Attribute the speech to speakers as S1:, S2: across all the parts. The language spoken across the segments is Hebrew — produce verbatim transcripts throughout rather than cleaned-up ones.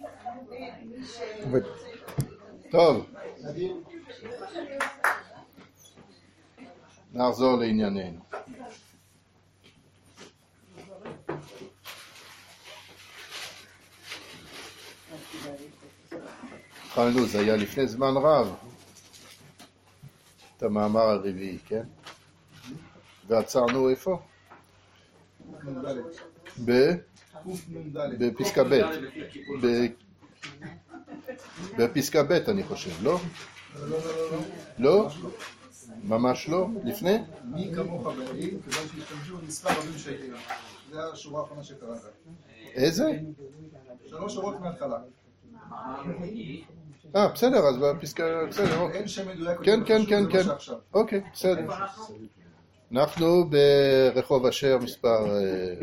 S1: טוב, נחזור לענייננו. התחלנו, זה היה לפני זמן רב, את המאמר הרביעי, כן? ועצרנו איפה? ב... בפסקה ב', בפסקה ב' אני חושב, לא? לא? ממש לא? לפני?
S2: מי כמוך בלעים, כיוון שהשתמשו במספר רבים שהגיע. זה השורה האחרונה שקראת.
S1: איזה?
S2: שלוש שורות מההתחלה.
S1: אה, בסדר, אז בפסקה, בסדר, אוקיי.
S2: אין שם מדויק.
S1: כן, כן, כן, כן. אוקיי, בסדר. אנחנו ברחוב אשר מספר...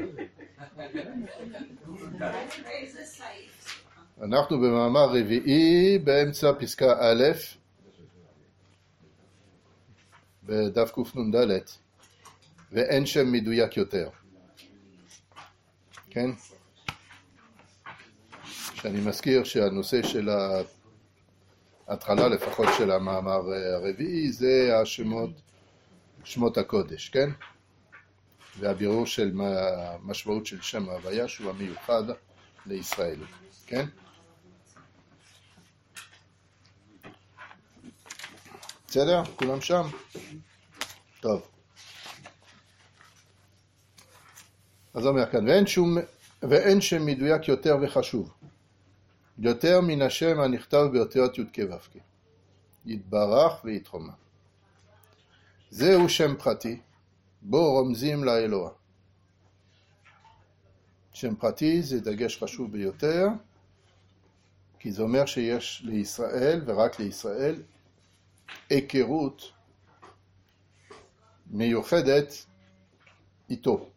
S1: אנחנו במאמר רביעי באמצע פסקה א' בדף קנ"ד, ואין שם מדויק יותר. כן? שאני מזכיר שהנושא של ההתחלה לפחות של המאמר הרביעי זה השמות, שמות הקודש, כן? והבירור של המשמעות של שם ההוויה שהוא המיוחד לישראל, כן? בסדר? כולם שם? טוב. אז אומר כאן, ואין, שום, ואין שם מדויק יותר וחשוב. יותר מן השם הנכתב באותיות י' כ' ו' כ'. יתברך ויתחומה. זהו שם פרטי, בו רומזים לאלוה. שם פרטי זה דגש חשוב ביותר, כי זה אומר שיש לישראל, ורק לישראל, היכרות מיוחדת איתו.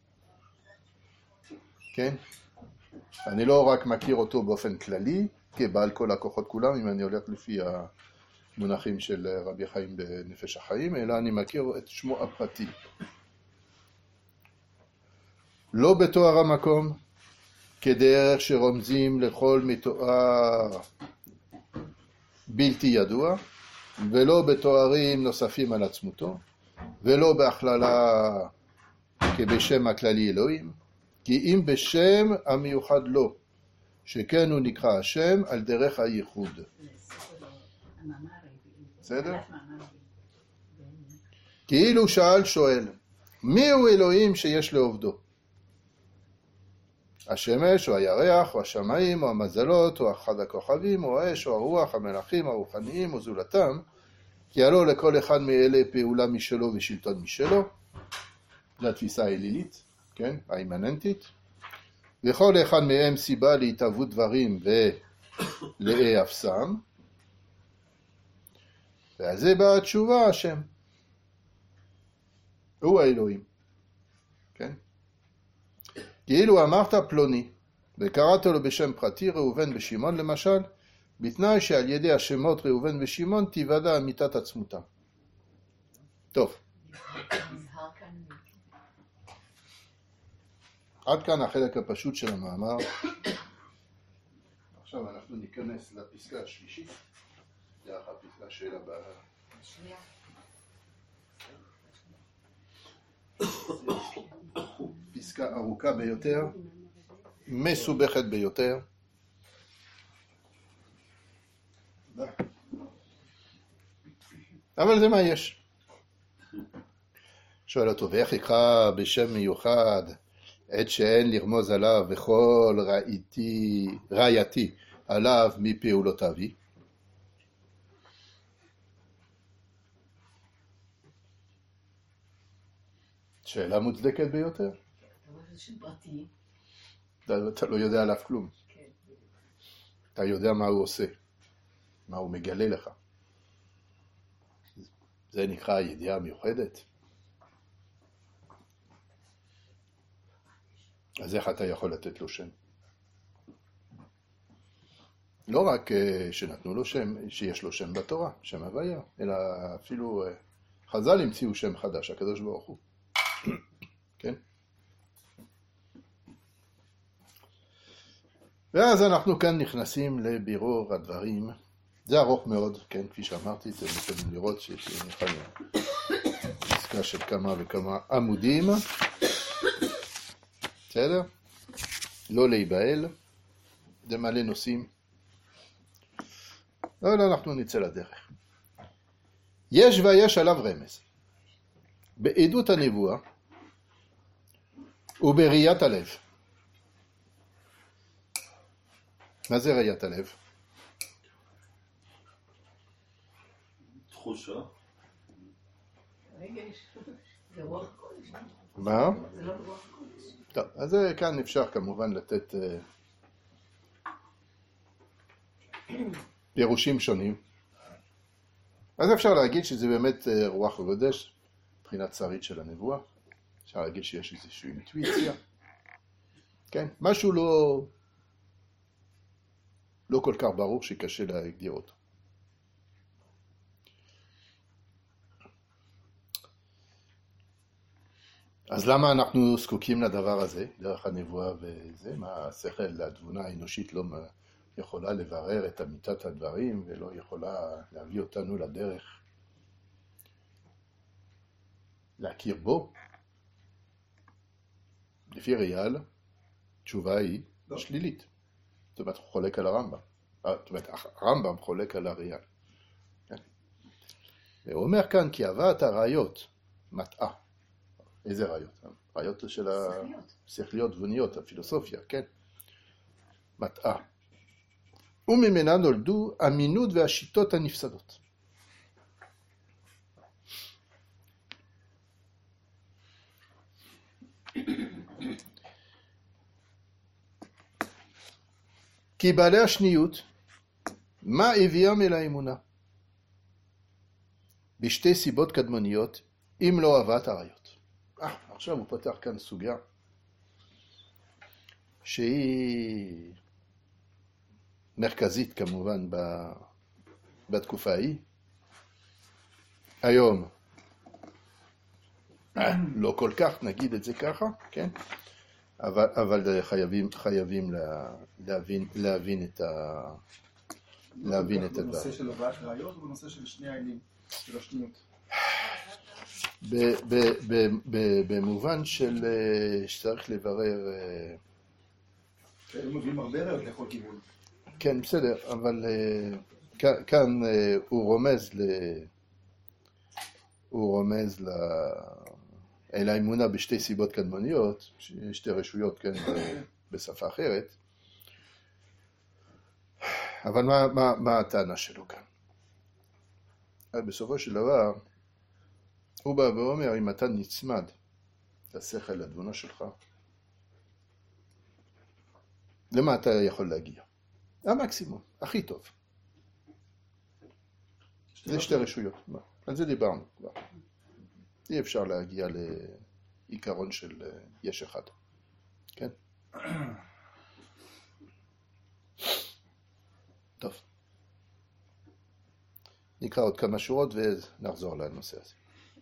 S1: כן? אני לא רק מכיר אותו באופן כללי, כבעל כל הכוחות כולם, אם אני הולך לפי המונחים של רבי חיים בנפש החיים, אלא אני מכיר את שמו הפרטי. לא בתואר המקום, כדרך שרומזים לכל מתואר בלתי ידוע, ולא בתוארים נוספים על עצמותו, ולא בהכללה כבשם הכללי אלוהים, כי אם בשם המיוחד לו, שכן הוא נקרא השם על דרך הייחוד. בסדר? כאילו שאל שואל, מי הוא אלוהים שיש לעובדו? השמש או הירח או השמיים או המזלות או אחד הכוכבים או האש או הרוח, המלאכים הרוחניים או זולתם, כי הלא לכל אחד מאלה פעולה משלו ושלטון משלו, זו התפיסה האלילית, כן, האימננטית, וכל אחד מהם סיבה להתהוות דברים ולהיאפסם, ועל זה באה התשובה השם. הוא האלוהים, כן? כאילו אמרת פלוני, וקראת לו בשם פרטי ראובן ושמעון למשל, בתנאי שעל ידי השמות ראובן ושמעון תיוודע אמיתת עצמותם. טוב. עד כאן החלק הפשוט של המאמר. עכשיו אנחנו ניכנס לפסקה השלישית. זה הפסקה של הבאה. השנייה. פסקה ארוכה ביותר, מסובכת ביותר. אבל זה מה יש. שואל אותו, ואיך יקרא בשם מיוחד עת שאין לרמוז עליו וכל ראיתי, ראייתי עליו מפעולותיו? שאלה מוצדקת ביותר. אתה לא יודע עליו כלום. אתה יודע מה הוא עושה, מה הוא מגלה לך. זה נקרא ידיעה מיוחדת. אז איך אתה יכול לתת לו שם? לא רק שנתנו לו שם, שיש לו שם בתורה, שם הוויה, אלא אפילו חז"ל המציאו שם חדש, הקדוש ברוך הוא. כן? ואז אנחנו כאן נכנסים לבירור הדברים. זה ארוך מאוד, כן, כפי שאמרתי, אתם יכולים לראות שיש לנו עסקה של כמה וכמה עמודים. בסדר? לא להיבהל, זה מלא נושאים. אבל אנחנו נצא לדרך. יש ויש עליו רמז. בעדות הנבואה ובראיית הלב. מה זה ראיית הלב?
S3: תחושה.
S4: זה רוח הקודש.
S1: מה?
S4: זה לא רוח הקודש.
S1: טוב, אז כאן אפשר כמובן לתת פירושים שונים. אז אפשר להגיד שזה באמת רוח הקודש, מבחינת שרית של הנבואה. אפשר להגיד שיש איזושהי אינטואיציה. כן, משהו לא, לא כל כך ברור שקשה להגדיר אותו. אז למה אנחנו זקוקים לדבר הזה, דרך הנבואה וזה? מה השכל, התבונה האנושית לא יכולה לברר את אמיתת הדברים ולא יכולה להביא אותנו לדרך להכיר בו? לפי ריאל, תשובה היא לא. שלילית. זאת אומרת, הוא חולק על הרמב"ם. זאת אומרת, הרמב"ם חולק על הריאל. כן? והוא אומר כאן, כי הבאת הראיות מטעה. איזה ראיות? ראיות של השכליות תבוניות, הפילוסופיה, כן? מטעה. וממנה נולדו אמינות והשיטות הנפסדות. כי בעלי השניות, מה הביאם אל האמונה? בשתי סיבות קדמוניות, אם לא אהבת הראיות. אה, עכשיו הוא פתח כאן סוגיה שהיא מרכזית כמובן בתקופה ההיא. היום, אה, לא כל כך, נגיד את זה ככה, כן? אבל, אבל חייבים, חייבים לה, להבין, להבין את ה... להבין את הדבר.
S2: בנושא של הבאת ראיות או בנושא של שני העינים, של השניות?
S1: במובן של שצריך לברר...
S2: הם מביאים הרבה ראיות לכל כיוון.
S1: כן, בסדר, אבל כאן הוא רומז ל... הוא רומז ל... אל האמונה בשתי סיבות קדמוניות, שתי רשויות כן בשפה אחרת. אבל מה, מה, מה הטענה שלו כאן? בסופו של דבר, הוא בא ואומר, אם אתה נצמד לשכל לתבונה שלך, למה אתה יכול להגיע? המקסימום, הכי טוב. זה שתי רשויות. על זה דיברנו כבר. אי אפשר להגיע לעיקרון של יש אחד. כן? טוב. נקרא עוד כמה שורות ונחזור לנושא הזה.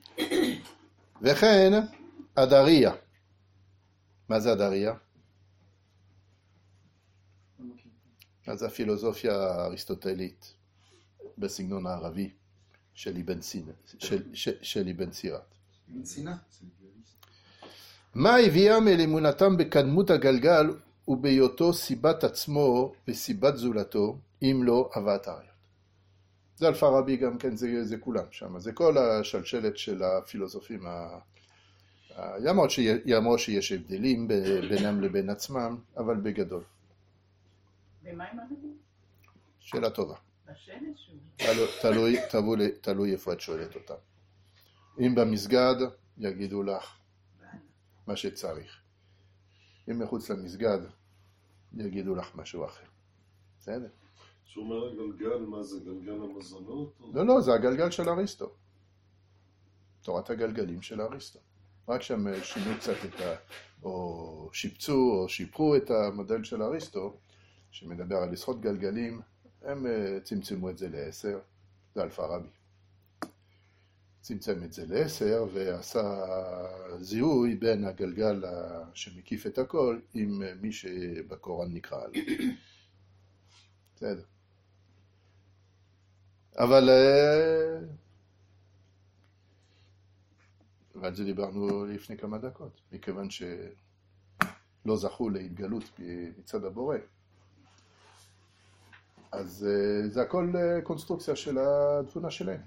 S1: וכן, הדריה. מה זה הדריה? אז הפילוסופיה האריסטוטלית בסגנון הערבי של אבן סינה, של, של, של אבן סירת.
S2: אבן סינה?
S1: מה הביאם אל אמונתם בקדמות הגלגל ובהיותו סיבת עצמו וסיבת זולתו, אם לא אהבת הראיות. זה אלפרבי גם כן, זה, זה כולם שם. זה כל השלשלת של הפילוסופים. יאמר שיש, שיש הבדלים בינם לבין עצמם, אבל בגדול.
S4: ומה עם המדים?
S1: שאלה טובה.
S4: בשמש?
S1: תלוי, תלוי, תלוי איפה את שואלת אותם. אם במסגד, יגידו לך מה שצריך. אם מחוץ למסגד, יגידו לך משהו אחר. בסדר?
S3: שהוא אומר הגלגל, מה זה, גלגל המזונות?
S1: לא, לא, זה הגלגל של אריסטו. תורת הגלגלים של אריסטו. רק שם שינו קצת את ה... או שיפצו או שיפרו את המודל של אריסטו, שמדבר על עשרות גלגלים, הם צמצמו את זה לעשר, זה אלפרבי. צמצם את זה לעשר ועשה זיהוי בין הגלגל שמקיף את הכל עם מי שבקוראן נקרא עליו. בסדר. אבל ועל זה דיברנו לפני כמה דקות, מכיוון שלא זכו להתגלות מצד הבורא. אז זה הכל קונסטרוקציה של התבונה שלהם.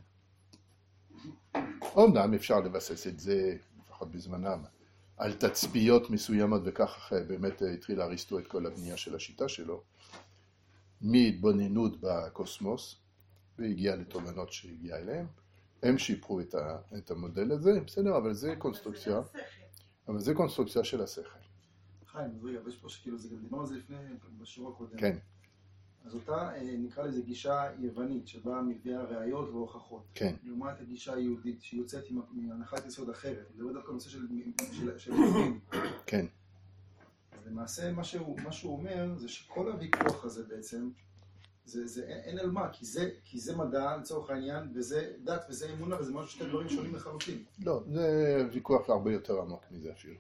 S1: אומנם אפשר לבסס את זה, לפחות בזמנם, על תצפיות מסוימות, וכך באמת התחיל אריסטו את כל הבנייה של השיטה שלו, מהתבוננות בקוסמוס, והגיע לתובנות שהגיע אליהם. הם שיפרו את, ה, את המודל הזה, בסדר, אבל זה קונסטרוקציה, אבל זה קונסטרוקציה של השכל.
S2: חיים, רגע, ויש פה שכאילו, זה גם דיברנו על זה לפני, בשיעור הקודם.
S1: כן.
S2: אז אותה, נקרא לזה גישה יוונית, שבה מביאה ראיות והוכחות.
S1: כן.
S2: לעומת הגישה היהודית, שהיא יוצאת מהנחת יסוד אחרת. היא מדברת דווקא בנושא של של, של יהודים.
S1: כן.
S2: אז למעשה, מה שהוא, מה שהוא אומר, זה שכל הוויכוח הזה בעצם, זה, זה, אין על מה, כי זה, כי זה מדע לצורך העניין, וזה דת וזה אמונה, וזה משהו שתי דברים שונים לחלוטין.
S1: לא, זה ויכוח הרבה יותר עמוק מזה אפילו.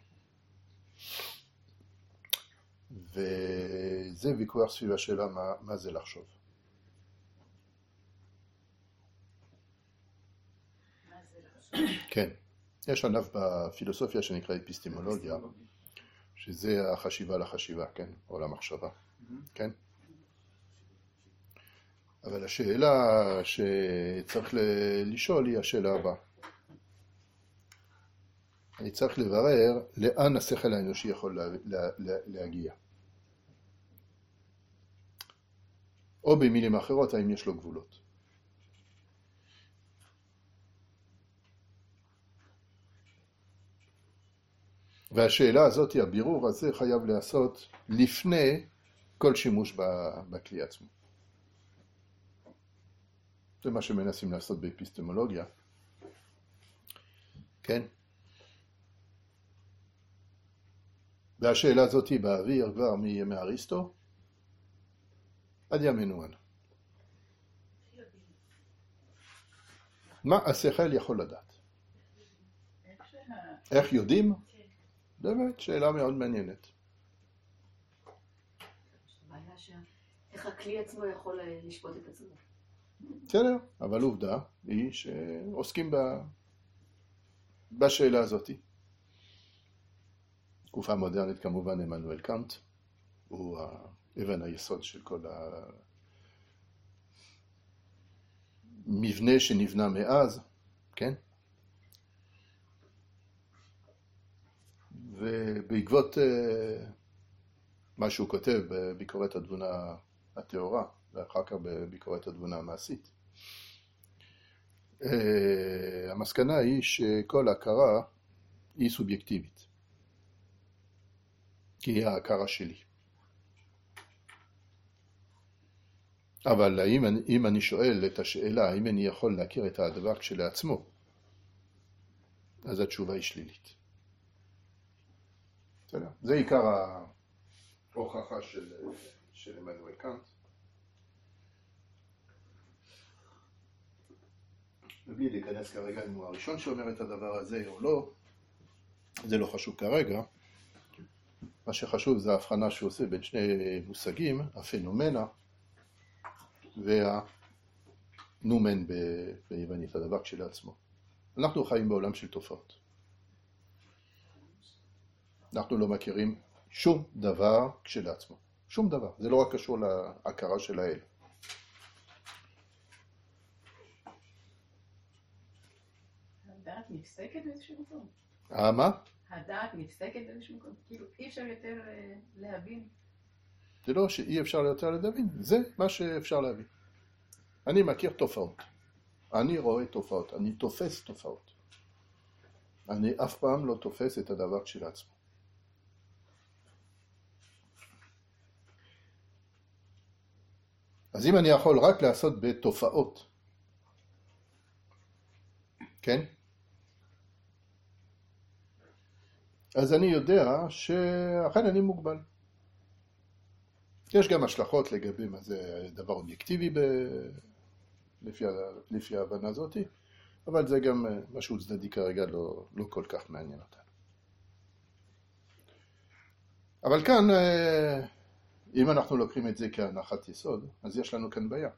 S1: וזה ויכוח סביב השאלה מה, מה זה לחשוב.
S4: מה זה לחשוב?
S1: כן. יש ענף בפילוסופיה שנקרא אפיסטמולוגיה, שזה החשיבה לחשיבה, כן? או למחשבה, כן? אבל השאלה שצריך לשאול היא השאלה הבאה. אני צריך לברר לאן השכל האנושי יכול לה, לה, לה, להגיע. או במילים אחרות, האם יש לו גבולות. והשאלה הזאת, הבירור הזה, חייב לעשות לפני כל שימוש בכלי עצמו. זה מה שמנסים לעשות באפיסטמולוגיה. כן? והשאלה הזאת היא באוויר כבר מימי אריסטו עד ימינו אנו. מה השכל יכול לדעת? איך יודעים? באמת, שאלה מאוד מעניינת.
S5: הבעיה ש... איך הכלי עצמו יכול לשפוט את עצמו?
S1: בסדר, אבל עובדה היא שעוסקים ב... בשאלה הזאת. תקופה מודרנית כמובן, עמנואל קאנט, הוא אבן היסוד של כל המבנה שנבנה מאז, כן? ובעקבות מה שהוא כותב בביקורת התבונה התיאורה, ואחר כך בביקורת התבונה המעשית, המסקנה היא שכל הכרה היא סובייקטיבית, כי היא ההכרה שלי. אבל אם אני, אם אני שואל את השאלה, האם אני יכול להכיר את הדבר כשלעצמו, אז התשובה היא שלילית. זה עיקר ההוכחה של, של עמנואל קאנט. ובלי להיכנס כרגע אם הוא הראשון שאומר את הדבר הזה או לא, זה לא חשוב כרגע. מה שחשוב זה ההבחנה שהוא עושה בין שני מושגים, הפנומנה והנומן ביוונית, הדבר כשלעצמו. אנחנו חיים בעולם של תופעות. אנחנו לא מכירים שום דבר כשלעצמו. שום דבר. זה לא רק קשור להכרה של האל.
S4: הדעת נפסקת באיזשהו מקום.
S1: אה, מה?
S4: הדעת נפסקת באיזשהו מקום. כאילו אי אפשר יותר להבין.
S1: זה לא שאי אפשר יותר להבין, זה מה שאפשר להבין. אני מכיר תופעות. אני רואה תופעות. אני תופס תופעות. אני אף פעם לא תופס את הדבר כשלעצמו. אז אם אני יכול רק לעשות בתופעות, כן? אז אני יודע שאכן אני מוגבל. יש גם השלכות לגבי מה זה דבר אובייקטיבי ב... לפי, לפי ההבנה הזאת, אבל זה גם משהו צדדי כרגע לא, לא כל כך מעניין אותנו. אבל כאן, אם אנחנו לוקחים את זה כהנחת יסוד, אז יש לנו כאן בעיה.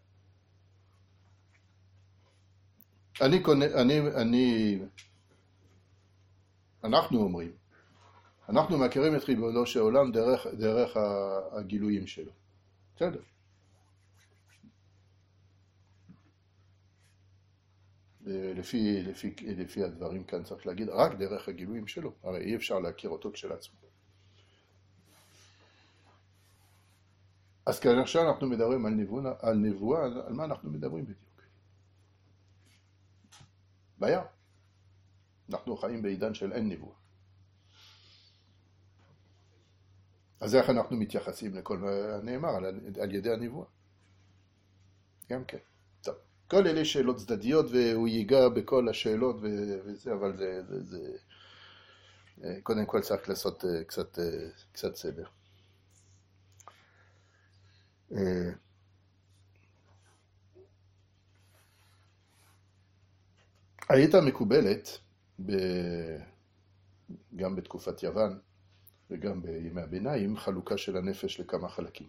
S1: אני, אני, אני, אנחנו אומרים, אנחנו מכירים את ריבונו של עולם דרך, דרך הגילויים שלו. בסדר. לפי, לפי, לפי הדברים כאן צריך להגיד, רק דרך הגילויים שלו. הרי אי אפשר להכיר אותו כשלעצמו. אז כאשר אנחנו מדברים על נבואה, על נבואה, על מה אנחנו מדברים בדיוק? בעיה. אנחנו חיים בעידן של אין נבואה. אז איך אנחנו מתייחסים לכל הנאמר על, על ידי הנבואה? גם כן. טוב. כל אלה שאלות צדדיות, והוא ייגע בכל השאלות וזה, אבל זה, זה, זה... קודם כל צריך לעשות קצת, קצת סדר. הייתה מקובלת ב... גם בתקופת יוון וגם בימי הביניים חלוקה של הנפש לכמה חלקים.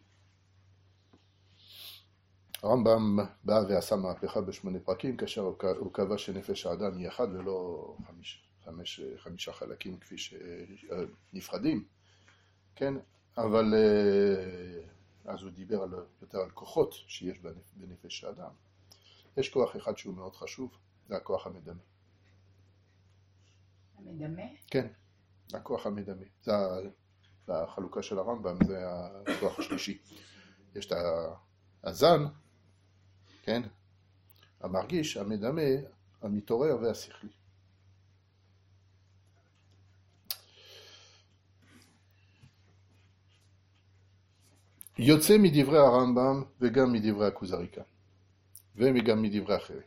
S1: הרמב"ם בא ועשה מהפכה בשמונה פרקים כאשר הוא קבע שנפש האדם היא אחד ולא חמיש, חמש, חמישה חלקים כפי שנפרדים, כן? אבל אז הוא דיבר על, יותר על כוחות שיש בנפש האדם. יש כוח אחד שהוא מאוד חשוב, זה הכוח המדמה.
S4: המדמה?
S1: כן, הכוח המדמה. זה החלוקה של הרמב"ם, זה הכוח השלישי. יש את הזן, כן? המרגיש, המדמה, המתעורר והשכלי. יוצא מדברי הרמב"ם וגם מדברי הכוזרי כאן, וגם מדברי אחרים.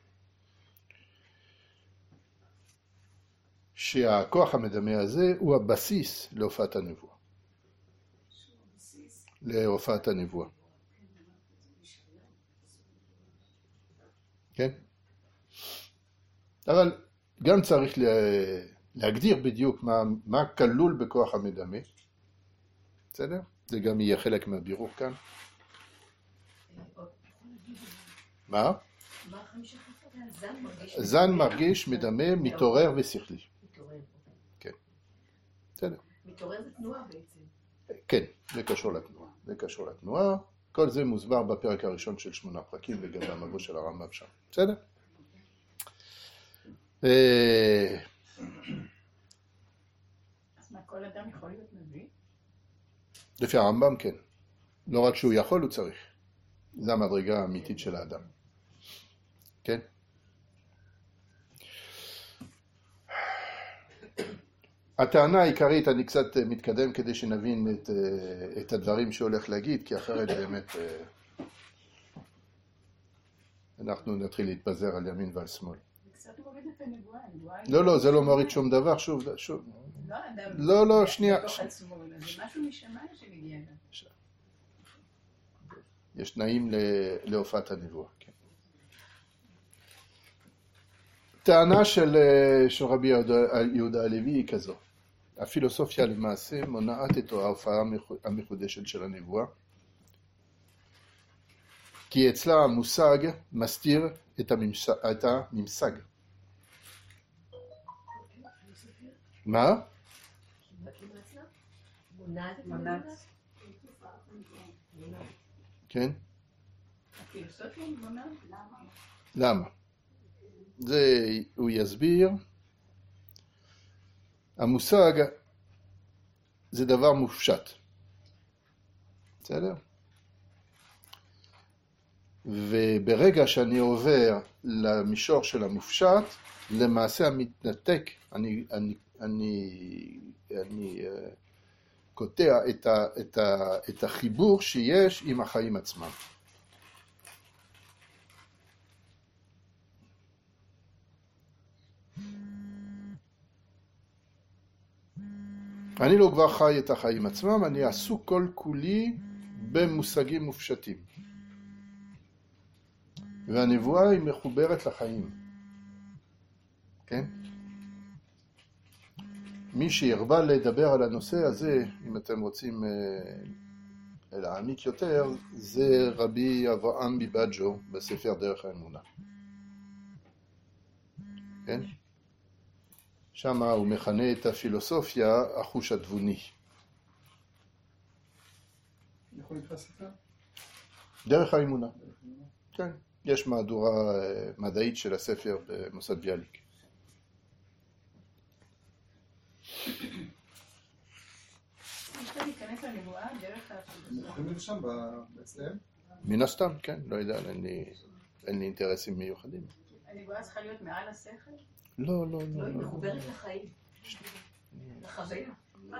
S1: שהכוח המדמה הזה הוא הבסיס להופעת הנבואה. להופעת הנבואה. כן? אבל גם צריך להגדיר בדיוק מה, מה כלול בכוח המדמה. בסדר? זה גם יהיה חלק מהבירור כאן. מה? זן מרגיש, מדמה, מתעורר ושכלי. כן. בסדר.
S5: מתעורר זה תנועה בעצם.
S1: כן, זה קשור לתנועה. זה קשור לתנועה. כל זה מוסבר בפרק הראשון של שמונה פרקים וגם במבוא של הרמב"ם שם. בסדר?
S4: אז מה, כל אדם יכול להיות נביא?
S1: לפי הרמב"ם כן. לא רק שהוא יכול, הוא צריך. זו המדרגה האמיתית של האדם. כן? הטענה העיקרית, אני קצת מתקדם כדי שנבין את, את הדברים שהולך להגיד, כי אחרת באמת אנחנו נתחיל להתפזר על ימין ועל שמאל.
S4: זה קצת מוריד את הנבואה, הנבואה...
S1: לא, לא, זה לא מוריד שום דבר, שוב, שוב.
S4: לא, אדם...
S1: לא, לא, שנייה.
S4: בתוך עצמו, זה משהו משמיים שמגיע אליו.
S1: יש תנאים להופעת הנבואה, כן. טענה של, של רבי יהודה הלוי היא כזו. הפילוסופיה למעשה מונעת את ההופעה המחודשת של הנבואה, כי אצלה המושג מסתיר את הממסג. את הממסג. מה? כן?
S4: הפילוסופיה מונעת?
S1: למה? זה הוא יסביר. המושג זה דבר מופשט. בסדר? וברגע שאני עובר למישור של המופשט, למעשה המתנתק, אני, אני, אני, אני uh, קוטע את, ה, את, ה, את החיבור שיש עם החיים עצמם. אני לא כבר חי את החיים עצמם, אני עסוק כל כולי במושגים מופשטים. והנבואה היא מחוברת לחיים. כן? מי שירבה לדבר על הנושא הזה, אם אתם רוצים להעמיק יותר, זה רבי אברהם מבג'ו בספר דרך האמונה. כן? שם הוא מכנה את הפילוסופיה החוש התבוני.
S2: יכול לקרוא ספר?
S1: דרך האמונה. כן, יש מהדורה מדעית של הספר במוסד ביאליק.
S4: אפשר להיכנס לנבואה דרך הפילוסופיה.
S2: יכולים להיות שם אצלם?
S1: מן הסתם, כן, לא יודע, אין לי, אין לי אינטרסים מיוחדים.
S4: הנבואה צריכה להיות מעל השכל?
S1: לא, לא,
S5: לא,
S1: לא.
S5: היא
S1: לא.
S5: מחוברת לחיים. לחוויה.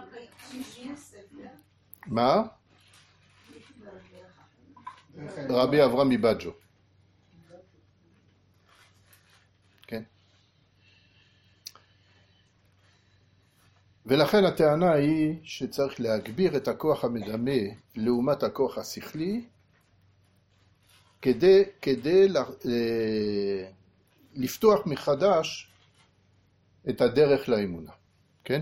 S1: מה? רבי אברהם מבג'ו. כן. ולכן הטענה היא שצריך להגביר את הכוח המדמה לעומת הכוח השכלי כדי, כדי לפתוח מחדש את הדרך לאמונה. כן?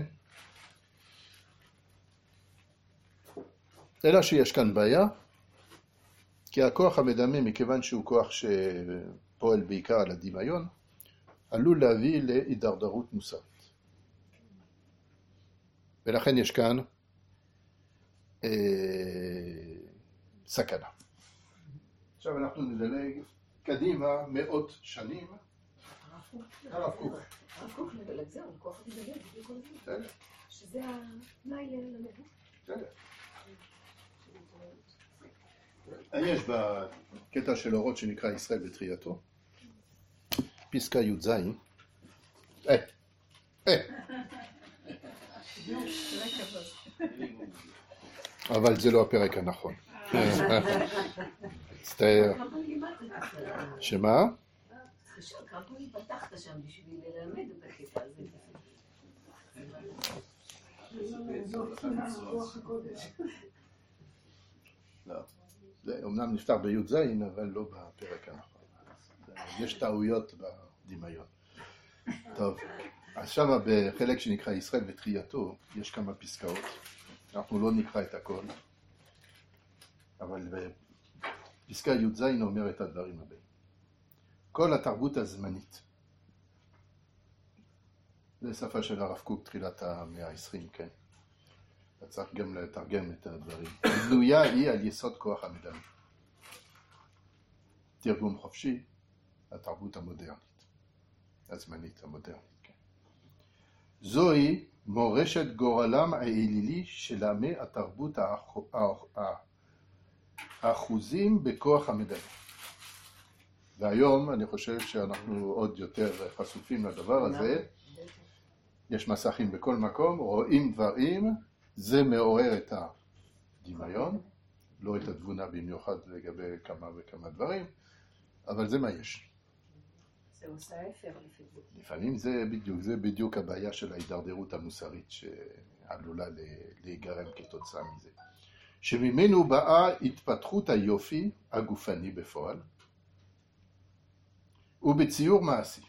S1: אלא שיש כאן בעיה, כי הכוח המדמה, מכיוון שהוא כוח שפועל בעיקר על הדמיון, עלול להביא להידרדרות מוסרית. ולכן יש כאן אה, סכנה. עכשיו אנחנו נדלג קדימה מאות שנים. הרב קוק.
S5: הרב קוק מדלג זהו, כוח המדמה, בדיוק כל הזמן. שזה התנאי לנבואה.
S1: בסדר. יש בקטע של אורות שנקרא ישראל בתחייתו, פסקה י"ז, אה, אה, אבל זה לא הפרק הנכון. מצטער. שמה?
S5: כמה פעמים פתחת שם בשביל ללמד את הקטע הזה.
S1: לא. זה אומנם נפתח בי"ז, אבל לא בפרק הנכון. יש טעויות בדמיון. טוב, אז שם בחלק שנקרא ישראל בתחייתו, יש כמה פסקאות. אנחנו לא נקרא את הכל, אבל פסקה י"ז אומר את הדברים הבאים. כל התרבות הזמנית, זה שפה של הרב קוק, תחילת המאה ה-עשרים, כן? אתה צריך גם לתרגם את הדברים. בנויה היא על יסוד כוח המדמה. תרגום חופשי, התרבות המודרנית, הזמנית המודרנית, כן. זוהי מורשת גורלם האלילי של עמי התרבות האחוזים בכוח המדמה. והיום אני חושב שאנחנו עוד יותר חשופים לדבר הזה. יש מסכים בכל מקום, רואים דברים, זה מעורר את הדמיון, לא את התבונה במיוחד לגבי כמה וכמה דברים, אבל זה מה יש.
S5: זה עושה ההפך לפעמים.
S1: לפעמים זה בדיוק, זה בדיוק הבעיה של ההידרדרות המוסרית שעלולה להיגרם כתוצאה מזה. שממנו באה התפתחות היופי הגופני בפועל, ובציור מעשי.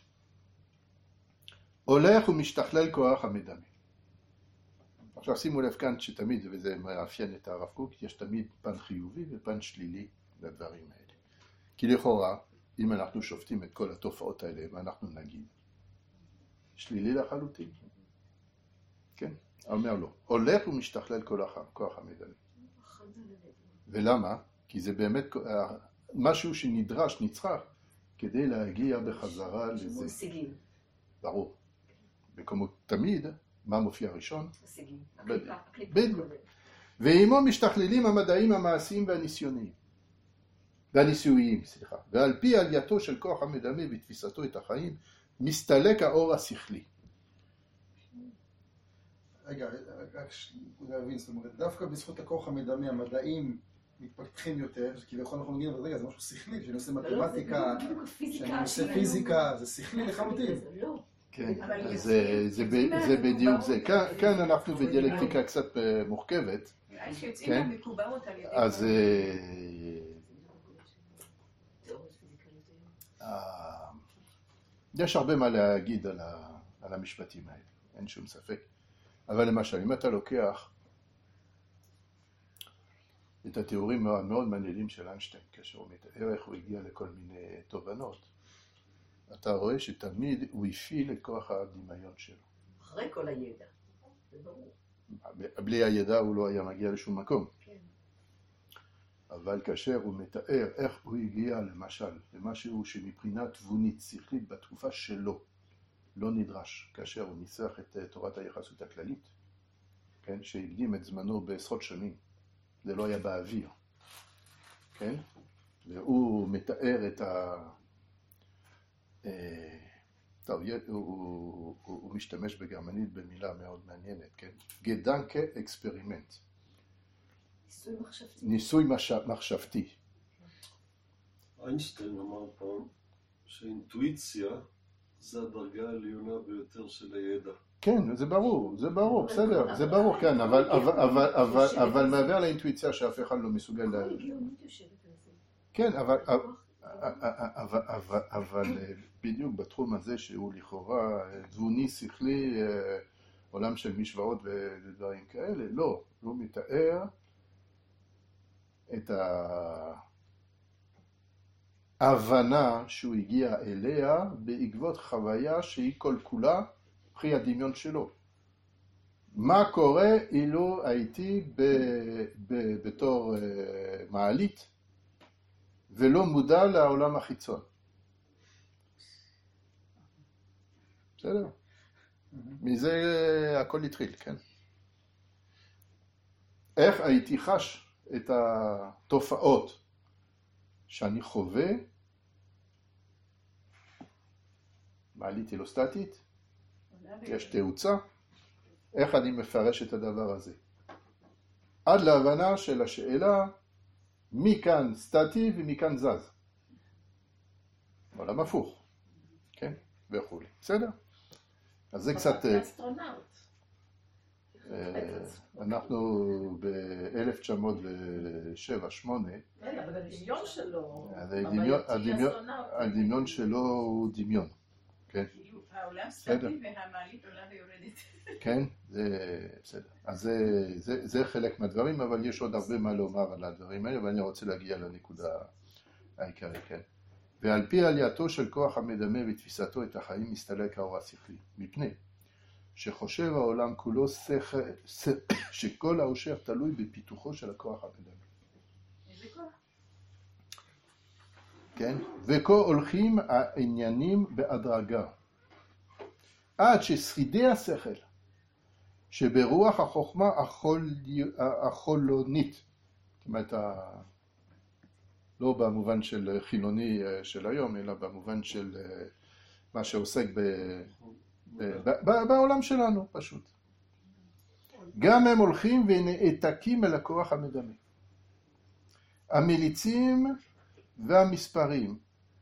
S1: הולך ומשתכלל כוח המדמה. עכשיו שימו לב כאן שתמיד, וזה מאפיין את הרב קוק, יש תמיד פן חיובי ופן שלילי לדברים האלה. כי לכאורה, אם אנחנו שופטים את כל התופעות האלה, מה אנחנו נגיד? שלילי לחלוטין. כן? אומר לו, הולך ומשתכלל כוח המדמה. ולמה? כי זה באמת משהו שנדרש, נצרך, כדי להגיע בחזרה לזה.
S5: משיגים.
S1: ברור. וכמו תמיד, מה מופיע ראשון?
S5: משיגים.
S1: בדיוק. ועימו משתכללים המדעים המעשיים והניסיוניים. והניסויים, סליחה. ועל פי עלייתו של כוח המדמה בתפיסתו את החיים, מסתלק האור השכלי.
S2: רגע, רק להבין, זאת אומרת, דווקא בזכות הכוח המדמה, המדעים מתפתחים יותר, כביכול אנחנו נגיד, רגע, זה משהו שכלי, שאני עושה מתמטיקה, שאני עושה פיזיקה, זה שכלי לחלוטין.
S1: כן, זה בדיוק זה. כאן אנחנו בדיאלקטיקה קצת מורכבת. כן? אז יש הרבה מה להגיד על, ה, על המשפטים האלה, אין שום ספק. אבל למשל, אם אתה לוקח את התיאורים מאוד, מאוד מעניינים של איינשטיין, כאשר הוא מתאר איך הוא הגיע לכל מיני תובנות, אתה רואה שתמיד הוא הפעיל את כוח הדמיון שלו.
S5: אחרי כל הידע, זה ברור.
S1: בלי הידע הוא לא היה מגיע לשום מקום.
S5: כן.
S1: אבל כאשר הוא מתאר איך הוא הגיע למשל למשהו שמבחינה תבונית שכלית בתקופה שלו לא נדרש, כאשר הוא ניסח את תורת היחסות הכללית, כן, שהקדים את זמנו בעשרות שנים, זה לא היה באוויר, כן, והוא מתאר את ה... טוב, הוא, הוא, הוא משתמש בגרמנית במילה מאוד מעניינת, כן, גדנקה אקספרימנט.
S5: ניסוי מחשבתי.
S1: ניסוי מחשבתי.
S3: איינשטיין אמר פעם שאינטואיציה זה הדרגה העליונה ביותר של הידע.
S1: כן, זה ברור, זה ברור, בסדר, זה ברור, כן, אבל, אבל, אבל, אבל, אבל מעבר לאינטואיציה שאף אחד לא מסוגל ל... כן, אבל, אבל, אבל, אבל בדיוק בתחום הזה שהוא לכאורה תבוני, שכלי, עולם של משוואות ודברים כאלה, לא, הוא מתאר את ההבנה שהוא הגיע אליה בעקבות חוויה שהיא כל כולה פרי הדמיון שלו. מה קורה אילו הייתי ב, ב, בתור uh, מעלית ולא מודע לעולם החיצון? בסדר? מזה הכל התחיל, כן? איך הייתי חש את התופעות שאני חווה, מעלית אילוסטטית, יש תאוצה, איך אני מפרש את הדבר הזה. עד להבנה של השאלה, מי כאן סטטי ומי כאן זז. עולם הפוך, כן? וכו'. בסדר? אז זה קצת...
S4: אסטרונאוט.
S1: אנחנו ב-אלף תשע מאות שבע שמונה,
S4: אבל הדמיון שלו,
S1: הדמיון שלו הוא דמיון, כן?
S4: העולם סטטי והמעלית עולה ויורדת.
S1: כן, זה בסדר. אז זה, זה, זה חלק מהדברים, אבל יש עוד הרבה מה לומר על הדברים האלה, ואני רוצה להגיע לנקודה העיקרית, כן? ועל פי עלייתו של כוח המדמה ותפיסתו את החיים מסתלק האור השכלי, מפני שחושב העולם כולו שכל, שכל האושר תלוי בפיתוחו של הכוח המדמה.
S4: איזה כוח?
S1: כן? וכה הולכים העניינים בהדרגה, עד ששרידי השכל, שברוח החוכמה החול, החולונית, זאת אומרת, לא במובן של חילוני של היום, אלא במובן של מה שעוסק ב, ב, ב, בעולם שלנו, פשוט. גם הם הולכים ונעתקים אל הכוח המדמה. המליצים והמספרים,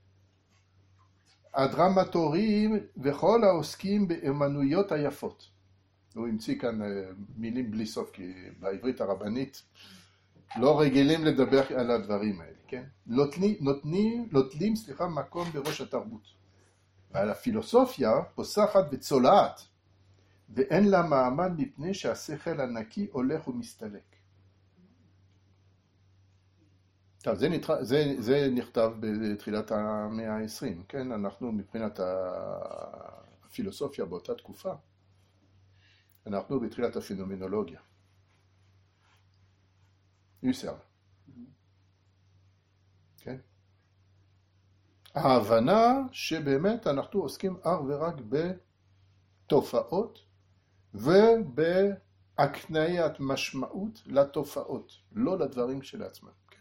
S1: הדרמטורים וכל העוסקים באמנויות היפות. הוא המציא כאן מילים בלי סוף, כי בעברית הרבנית לא רגילים לדבר על הדברים האלה, כן? נותנים, נותנים, נוטלים, סליחה, מקום בראש התרבות. ועל הפילוסופיה פוסחת וצולעת, ואין לה מעמד מפני שהשכל הנקי הולך ומסתלק. טוב, זה, נתח... זה, זה נכתב בתחילת המאה ה-עשרים, כן? אנחנו מבחינת הפילוסופיה באותה תקופה, אנחנו בתחילת הפנומנולוגיה. יוסר. כן? ההבנה שבאמת אנחנו עוסקים אך ורק בתופעות ובהקניית משמעות לתופעות, לא לדברים שלעצמם. כן?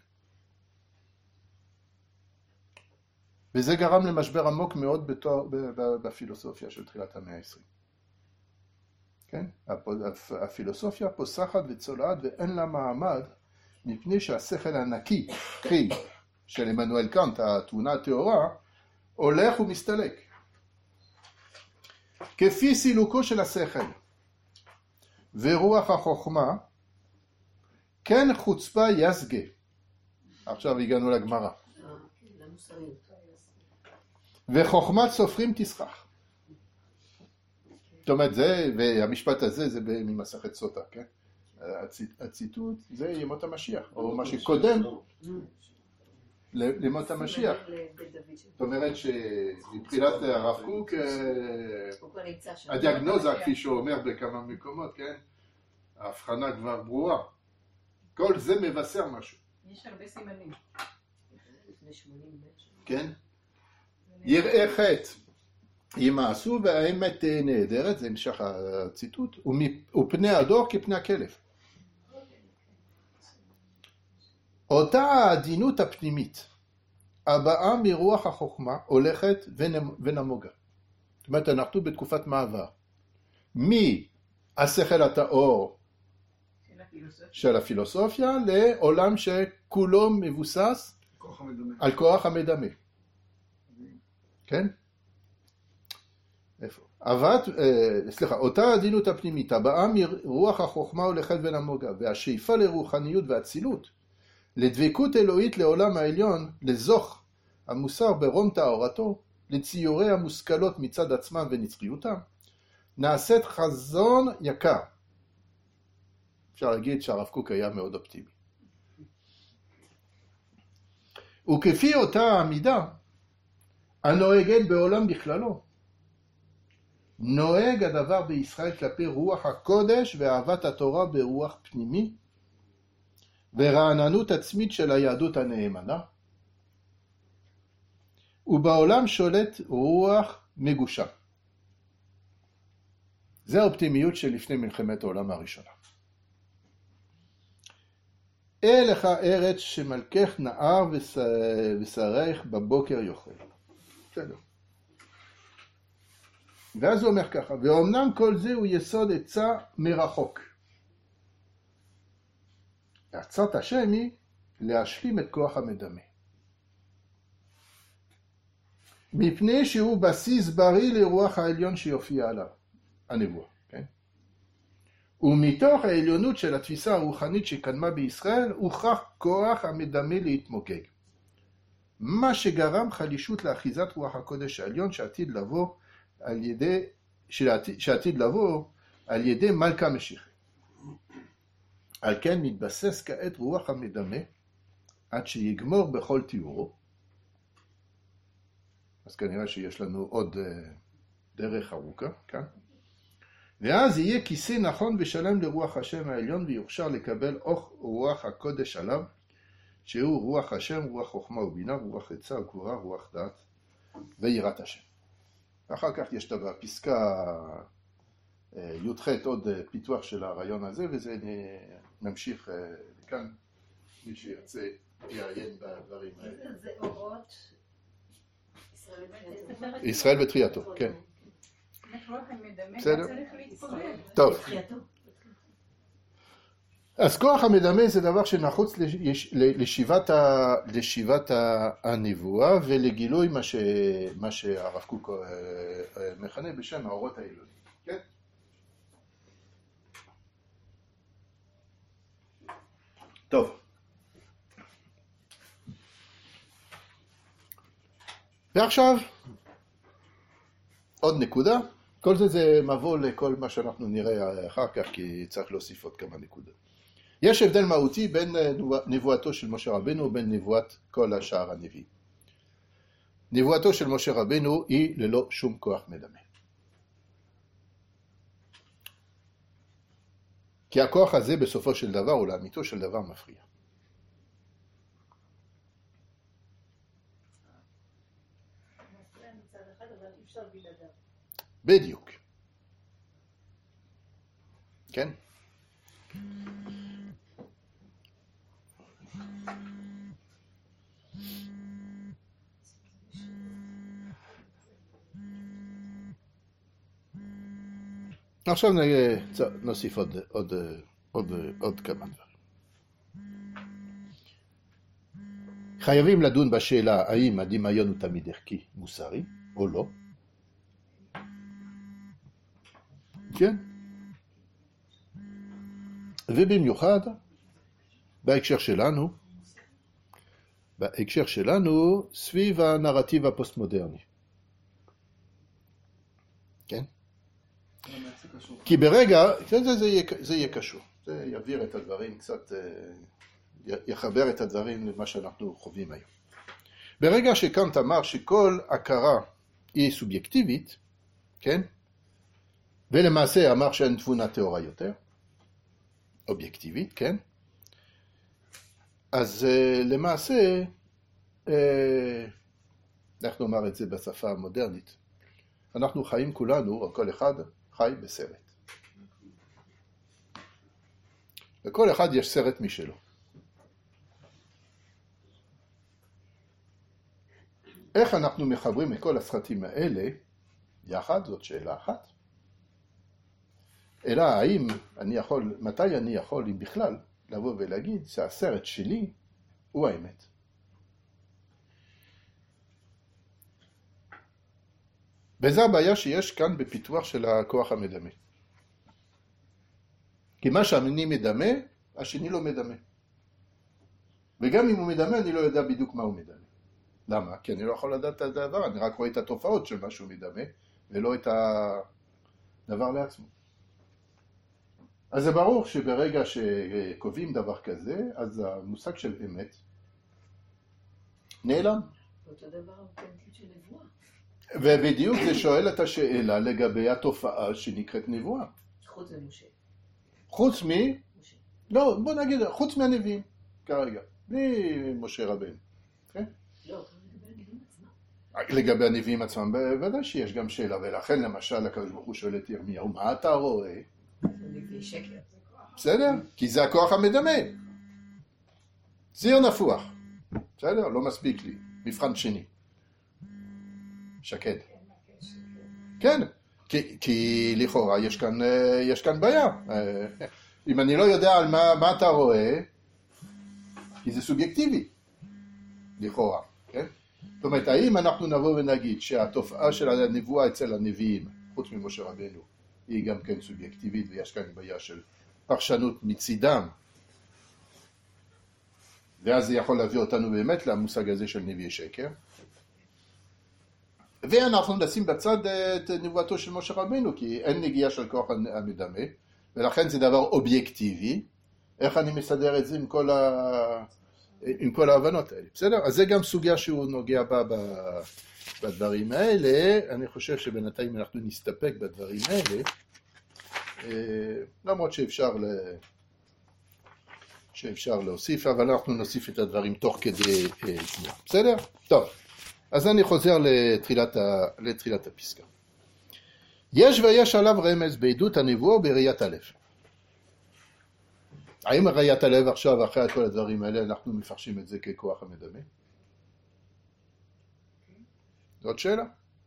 S1: וזה גרם למשבר עמוק מאוד בתור, בפילוסופיה של תחילת המאה ה-עשרים. כן? הפילוסופיה פוסחת וצולעת ואין לה מעמד מפני שהשכל הנקי, קרי, של עמנואל קאנט, התבונה הטהורה, הולך ומסתלק. כפי סילוקו של השכל ורוח החוכמה, כן חוצפה יסגה. עכשיו הגענו לגמרא. וחוכמת סופרים תסכח. זאת אומרת, זה, והמשפט הזה זה ממסכת סוטה, כן? הציטוט זה ימות המשיח, או מה שקודם לימות המשיח. זאת אומרת שמבחינת הרב קוק, הדיאגנוזה, כפי שהוא אומר בכמה מקומות, כן? ההבחנה כבר ברורה. כל זה מבשר משהו.
S4: יש הרבה סימנים.
S1: כן? יראה חטא ימעשו והאמת נהדרת, זה המשך הציטוט, ופני הדור כפני הכלב. אותה העדינות הפנימית הבאה מרוח החוכמה הולכת ונמוגה. זאת אומרת, אנחנו בתקופת מעבר. מהשכל הטהור של הפילוסופיה לעולם שכולו מבוסס על כוח המדמה. כן? איפה? אהבת, אה, סליחה, אותה העדינות הפנימית הבאה מרוח החוכמה הולכת ונמוגה, והשאיפה לרוחניות והצילות, לדבקות אלוהית לעולם העליון, לזוך המוסר ברום טהרתו, לציורי המושכלות מצד עצמם ונצחיותם, נעשית חזון יקר. אפשר להגיד שהרב קוק היה מאוד אופטימי. וכפי אותה העמידה, הנוהגת בעולם בכללו, נוהג הדבר בישראל כלפי רוח הקודש ואהבת התורה ברוח פנימי, ורעננות עצמית של היהדות הנאמנה, ובעולם שולט רוח מגושה. זה האופטימיות שלפני מלחמת העולם הראשונה. אל לך ארץ שמלכך נער ושרך בבוקר יוכל. בסדר. ואז הוא אומר ככה, ואומנם כל זה הוא יסוד עצה מרחוק. עצת השם היא להשלים את כוח המדמה. מפני שהוא בסיס בריא לרוח העליון שיופיע עליו, הנבואה, כן? ומתוך העליונות של התפיסה הרוחנית שקדמה בישראל, הוכח כוח המדמה להתמוגג. מה שגרם חלישות לאחיזת רוח הקודש העליון שעתיד לבוא על ידי, שעתיד, שעתיד לבוא על ידי מלכה משיחי. על כן מתבסס כעת רוח המדמה עד שיגמור בכל תיאורו. אז כנראה שיש לנו עוד דרך ארוכה כאן. ואז יהיה כיסא נכון ושלם לרוח השם העליון ויוכשר לקבל אוך רוח הקודש עליו, שהוא רוח השם, רוח חוכמה ובינה, רוח עצה וגבורה, רוח דעת ויראת השם. ואחר כך יש את הפסקה י"ח עוד פיתוח של הרעיון הזה, וזה נמשיך כאן, מי שירצה יעיין בדברים האלה.
S5: זה אורות
S1: ישראל בתחייתו, כן. בסדר? טוב. אז כוח המדמה זה דבר שנחוץ לשיבת, ה, לשיבת הנבואה ולגילוי מה, ש, מה שהרב קוק מכנה בשם האורות העליונים. כן? טוב. ועכשיו, עוד נקודה. כל זה זה מבוא לכל מה שאנחנו נראה אחר כך, כי צריך להוסיף עוד כמה נקודות. יש הבדל מהותי בין נבואתו של משה רבנו ובין נבואת כל השאר הנביאים. נבואתו של משה רבנו היא ללא שום כוח מדמה. כי הכוח הזה בסופו של דבר ולאמיתו של דבר מפריע. בדיוק. כן? עכשיו נוסיף עוד, עוד, עוד, עוד כמה דברים. חייבים לדון בשאלה האם הדמיון הוא תמיד ערכי מוסרי או לא. כן? ובמיוחד בהקשר שלנו, בהקשר שלנו סביב הנרטיב הפוסט-מודרני. כן?
S2: למה זה קשור?
S1: כי ברגע, זה, זה, זה, יהיה, זה יהיה קשור, זה יעביר את הדברים קצת, יחבר את הדברים למה שאנחנו חווים היום. ברגע שקאנט אמר שכל הכרה היא סובייקטיבית, כן? ולמעשה אמר שאין תבונה טהורה יותר, אובייקטיבית, כן? אז uh, למעשה, uh, איך נאמר את זה בשפה המודרנית, אנחנו חיים כולנו, או כל אחד חי בסרט. לכל אחד יש סרט משלו. איך אנחנו מחברים את כל הסרטים האלה יחד, זאת שאלה אחת. אלא האם אני יכול, מתי אני יכול, אם בכלל, לבוא ולהגיד שהסרט שלי הוא האמת. וזו הבעיה שיש כאן בפיתוח של הכוח המדמה. כי מה שאני מדמה, השני לא מדמה. וגם אם הוא מדמה, אני לא יודע בדיוק מה הוא מדמה. למה? כי אני לא יכול לדעת את הדבר, אני רק רואה את התופעות של מה שהוא מדמה, ולא את הדבר לעצמו. אז זה ברור שברגע שקובעים דבר כזה, אז המושג של אמת נעלם.
S5: אותו דבר האותנטיות של נבואה.
S1: ובדיוק זה שואל את השאלה לגבי התופעה שנקראת נבואה.
S5: חוץ ממשה.
S1: חוץ מ...
S5: משה.
S1: לא, בוא נגיד, חוץ מהנביאים, כרגע. בלי משה רבנו. כן?
S5: לא, לגבי הנביאים עצמם.
S1: לגבי הנביאים עצמם, בוודאי שיש גם שאלה, ולכן למשל הקדוש ברוך הוא שואל את ירמיהו, מה אתה רואה?
S5: נביא שקר.
S1: בסדר? כי זה הכוח המדמה. זיר נפוח. בסדר? לא מספיק לי. מבחן שני. שקד. כן. כי, כי לכאורה יש כאן, יש כאן בעיה. אם אני לא יודע על מה, מה אתה רואה, כי זה סובייקטיבי. לכאורה. כן? זאת אומרת, האם אנחנו נבוא ונגיד שהתופעה של הנבואה אצל הנביאים, חוץ ממשה רבנו, היא גם כן סובייקטיבית, ויש כאן בעיה של פרשנות מצידם. ואז זה יכול להביא אותנו באמת למושג הזה של נביאי שקר. ואנחנו נשים בצד את נבואתו של משה רבנו, כי אין נגיעה של כוח המדמה, ולכן זה דבר אובייקטיבי. איך אני מסדר את זה עם כל, ה... עם כל ההבנות האלה? בסדר? אז זה גם סוגיה שהוא נוגע בה בדברים האלה. אני חושב שבינתיים אנחנו נסתפק בדברים האלה. למרות שאפשר, ל... שאפשר להוסיף, אבל אנחנו נוסיף את הדברים תוך כדי תנועה. בסדר? טוב. אז אני חוזר לתחילת, ה... לתחילת הפסקה. יש ויש עליו רמז בעדות הנבואה בראיית הלב. האם ראיית הלב עכשיו, אחרי כל הדברים האלה, אנחנו מפרשים את זה ככוח המדמה? זאת שאלה.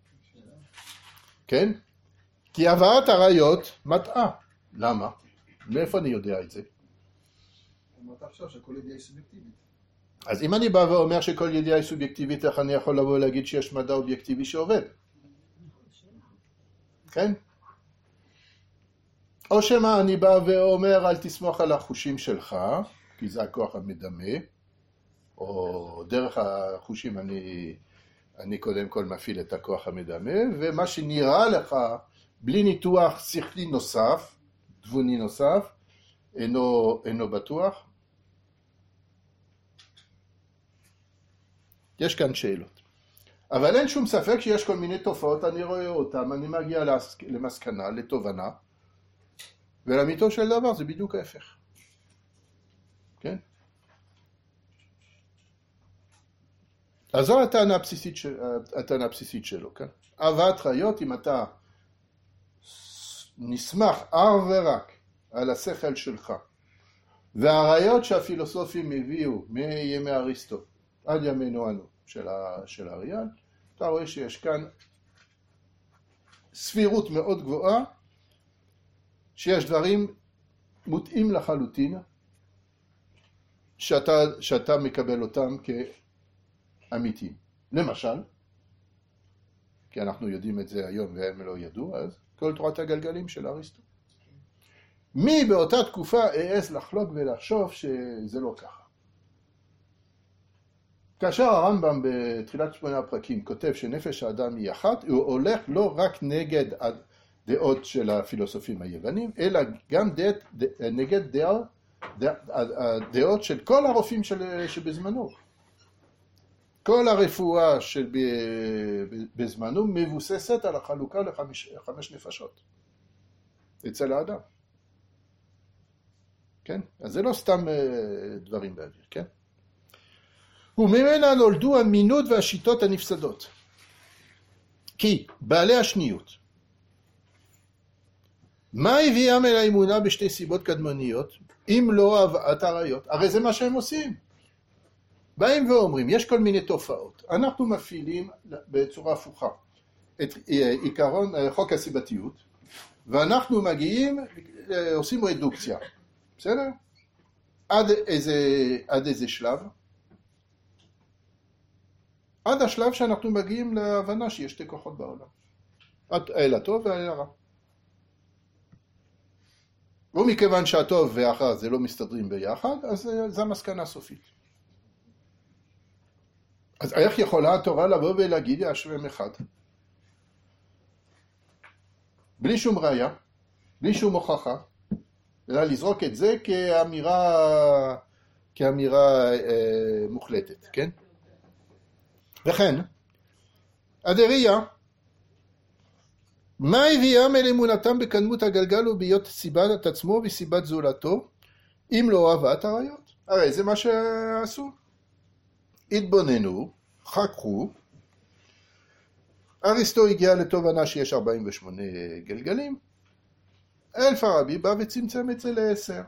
S1: כן? כי הבאת הראיות מטעה. למה? מאיפה אני יודע את זה?
S2: אמרת עכשיו שכל ידיעה היא סובייקטיבית.
S1: אז אם אני בא ואומר שכל ידיעה היא סובייקטיבית, איך אני יכול לבוא ולהגיד שיש מדע אובייקטיבי שעובד? כן? או שמה אני בא ואומר, אל תסמוך על החושים שלך, כי זה הכוח המדמה, או דרך החושים אני, אני קודם כל מפעיל את הכוח המדמה, ומה שנראה לך, בלי ניתוח שכלי נוסף, תבוני נוסף, אינו, אינו בטוח. יש כאן שאלות. אבל אין שום ספק שיש כל מיני תופעות, אני רואה אותן, אני מגיע למסקנה, לתובנה, ולאמיתו של דבר זה בדיוק ההפך. כן? אז זו הטענה הבסיסית, של, הטענה הבסיסית שלו, כן? הבאת ראיות, אם אתה נסמך אך ורק על השכל שלך, והראיות שהפילוסופים הביאו מימי אריסטו עד ימינו אנו של, ה, של האריאל, אתה רואה שיש כאן סבירות מאוד גבוהה, שיש דברים מוטעים לחלוטין, שאתה, שאתה מקבל אותם כאמיתיים. למשל, כי אנחנו יודעים את זה היום והם לא ידעו, אז כל תורת הגלגלים של אריסטו. מי באותה תקופה העז לחלוק ולחשוב שזה לא ככה? כאשר הרמב"ם בתחילת שמונה הפרקים כותב שנפש האדם היא אחת, הוא הולך לא רק נגד דעות של הפילוסופים היוונים, אלא גם דעת, נגד דעות, הדעות של כל הרופאים של, שבזמנו. כל הרפואה של בזמנו מבוססת על החלוקה לחמש חמש נפשות אצל האדם. כן? אז זה לא סתם דברים באוויר, כן? וממנה נולדו המינות והשיטות הנפסדות. כי בעלי השניות, מה הביאם אל האמונה בשתי סיבות קדמוניות, אם לא הבאת הראיות? הרי זה מה שהם עושים. באים ואומרים, יש כל מיני תופעות. אנחנו מפעילים בצורה הפוכה את עיקרון חוק הסיבתיות, ואנחנו מגיעים, עושים רדוקציה. בסדר? עד איזה, עד איזה שלב? עד השלב שאנחנו מגיעים להבנה שיש שתי כוחות בעולם. אל הטוב ואל הרע. ומכיוון שהטוב והרע זה לא מסתדרים ביחד, אז זו המסקנה הסופית. אז איך יכולה התורה לבוא ולהגיד השם אחד? בלי שום ראיה, בלי שום הוכחה, אלא לזרוק את זה כאמירה, כאמירה אה, מוחלטת, כן? וכן, הדריה, מה הביאם אל אמונתם בקדמות הגלגל ובהיות סיבת עצמו וסיבת זולתו, אם לא אהבת הראיות? הרי זה מה שעשו. התבוננו, חקרו, אריסטו הגיע לתובנה שיש ארבעים ושמונה גלגלים, אלפרבי בא וצמצם את זה לעשר.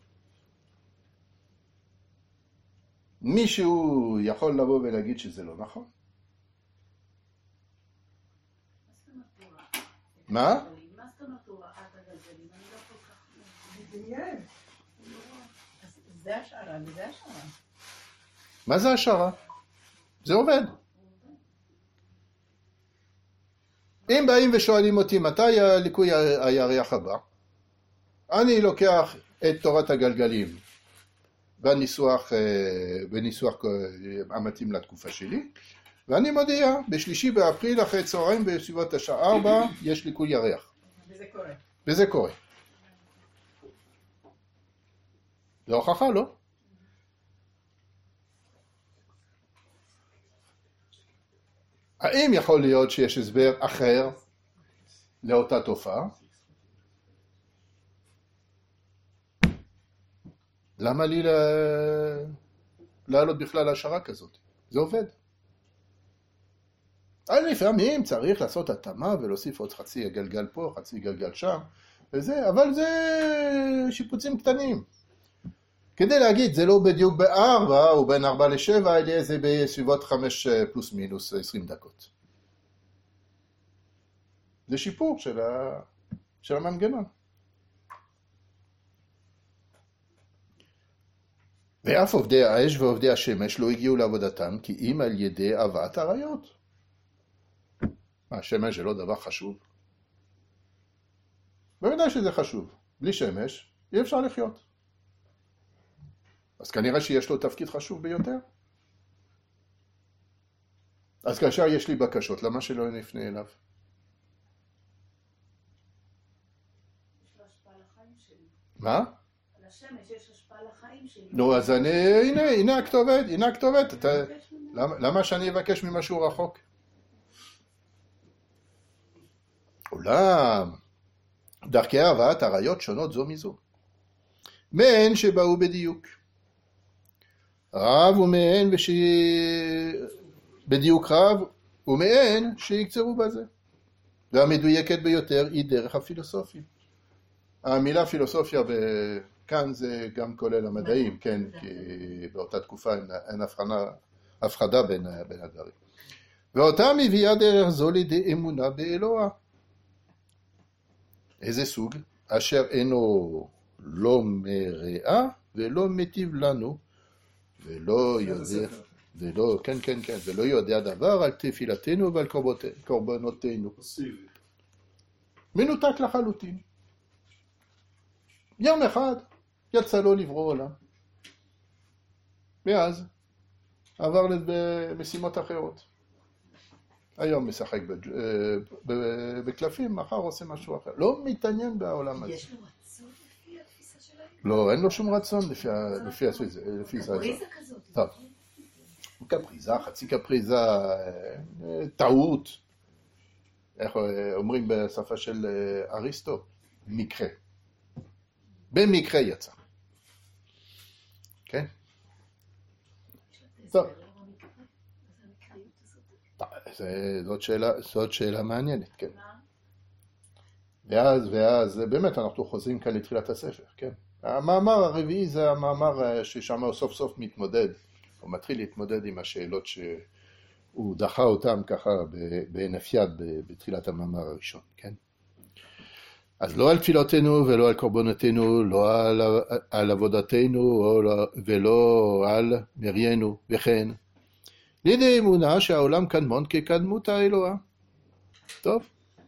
S1: מישהו יכול לבוא ולהגיד שזה לא נכון? מה?
S4: מה זאת אומרת הוא ראה את הגלגלים? אני לא כל כך...
S5: דמיין.
S4: זה השערה, וזה השערה.
S1: מה זה השערה? זה עובד. אם באים ושואלים אותי מתי הליקוי הירח הבא, אני לוקח את תורת הגלגלים בניסוח, בניסוח המתאים לתקופה שלי, ואני מודיע, בשלישי באפריל אחרי צהריים בסביבות השעה ארבע יש ליקוי ירח.
S4: וזה קורה.
S1: וזה קורה. זה הוכחה, לא? האם יכול להיות שיש הסבר אחר לאותה תופעה? למה לי לעלות בכלל השערה כזאת? זה עובד. אז לפעמים צריך לעשות התאמה ולהוסיף עוד חצי גלגל פה, חצי גלגל שם, וזה, אבל זה שיפוצים קטנים. כדי להגיד, זה לא בדיוק בארבע, או בין ארבע לשבע, אלא זה בסביבות חמש פלוס מינוס עשרים דקות. זה שיפור של, ה... של המנגנון. ואף עובדי האש ועובדי השמש לא הגיעו לעבודתם, כי אם על ידי הבאת הראיות. מה, השמש זה לא דבר חשוב? בוודאי שזה חשוב. בלי שמש, אי אפשר לחיות. אז כנראה שיש לו תפקיד חשוב ביותר. אז כאשר יש לי בקשות, למה שלא נפנה אליו?
S4: יש לו השפעה לחיים שלי.
S1: מה?
S4: על השמש יש השפעה לחיים שלי.
S1: נו, אז אני, הנה, הנה הכתובת, הנה הכתובת. אתה, למה, למה שאני אבקש ממשהו רחוק? אולם, דרכי הבאת הראיות שונות זו מזו. מהן שבאו בדיוק. רב ומהן וש... בדיוק רב ומהן שיקצרו בזה. והמדויקת ביותר היא דרך הפילוסופים. המילה פילוסופיה כאן זה גם כולל המדעים, כן, כי באותה תקופה אין, אין הבחנה, הבחדה בין, בין הדברים. ואותה מביאה דרך זו לידי אמונה באלוה. איזה סוג? אשר אינו לא מראה ולא מטיב לנו, ולא יודע, ולא, כן, כן, כן, ולא יודע דבר על תפילתנו ועל קורבנותינו.
S3: פסיבי.
S1: מנותק לחלוטין. יום אחד יצא לו לברוא עולם. ואז עבר למשימות אחרות. היום משחק בג'- אה, ב- בקלפים, מחר עושה משהו אחר. לא מתעניין בעולם הזה.
S5: יש לו רצון לפי התפיסה שלהם?
S1: לא, אין לו שום רצון לפי ה- לפי התפיסה לפי זה.
S5: קפריזה כזאת.
S1: טוב. קפריזה, חצי קפריזה, אה, אה, טעות. איך אה, אומרים בשפה של אה, אריסטו? מקרה. במקרה יצא. כן? טוב. זה- זאת שאלה, זאת שאלה מעניינת, כן. ואז, ואז, באמת אנחנו חוזרים כאן לתחילת הספר, כן. המאמר הרביעי זה המאמר ששם הוא סוף סוף מתמודד, הוא מתחיל להתמודד עם השאלות שהוא דחה אותם ככה בהינף יד בתחילת המאמר הראשון, כן. אז לא על תפילותינו ולא על קורבנותינו, לא על, על עבודתנו ולא על מריינו, וכן לידי אמונה שהעולם קדמון כקדמות האלוה. טוב.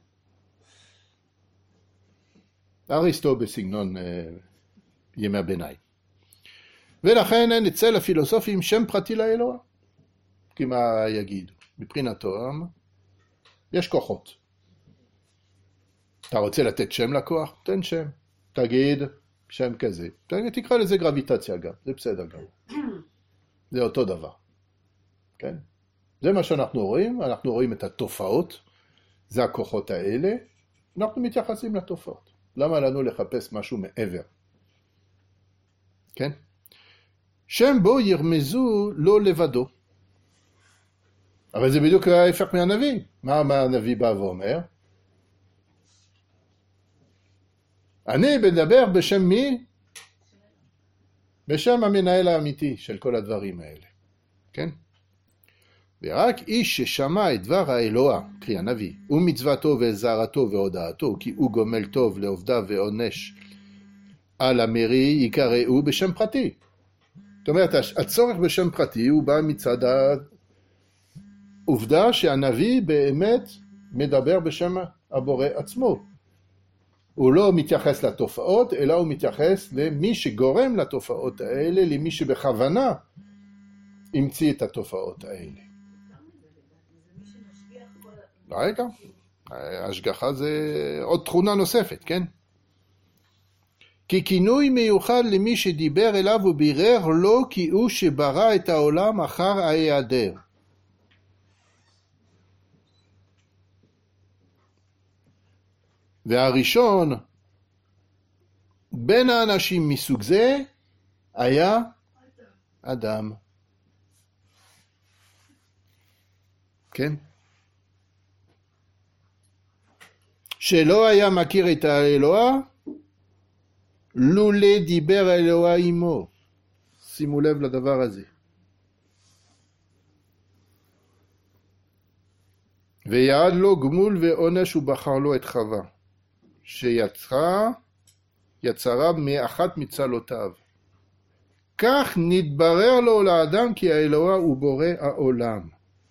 S1: אריסטו בסגנון אה, ימי הביניים. ולכן נצא לפילוסופים שם פרטי לאלוה. כי מה יגידו? מבחינתו יש כוחות. אתה רוצה לתת שם לכוח? תן שם. תגיד שם כזה. תקרא לזה גרביטציה גם. זה בסדר גם. זה אותו דבר. כן? זה מה שאנחנו רואים. אנחנו רואים את התופעות. זה הכוחות האלה. אנחנו מתייחסים לתופעות. למה לנו לחפש משהו מעבר? כן? שם בו ירמזו לא לבדו. אבל זה בדיוק ההפך מהנביא. מה, מה הנביא בא ואומר? אני מדבר בשם מי? בשם המנהל האמיתי של כל הדברים האלה. כן? ורק איש ששמע את דבר האלוה, קרי הנביא, ומצוותו וזהרתו והודעתו, כי הוא גומל טוב לעובדיו ועונש על המרי, יקראו בשם פרטי. זאת אומרת, הצורך בשם פרטי הוא בא מצד העובדה שהנביא באמת מדבר בשם הבורא עצמו. הוא לא מתייחס לתופעות, אלא הוא מתייחס למי שגורם לתופעות האלה, למי שבכוונה המציא את התופעות האלה. רגע, ההשגחה זה עוד תכונה נוספת, כן? כי כינוי מיוחד למי שדיבר אליו ובירר לו כי הוא שברא את העולם אחר ההיעדר. והראשון בין האנשים מסוג זה היה אדם. כן? שלא היה מכיר את האלוה, לולא דיבר האלוה עמו. שימו לב לדבר הזה. ויעד לו גמול ועונש ובחר לו את חווה, שיצרה, יצרה מאחת מצלותיו. כך נתברר לו לאדם כי האלוה הוא בורא העולם.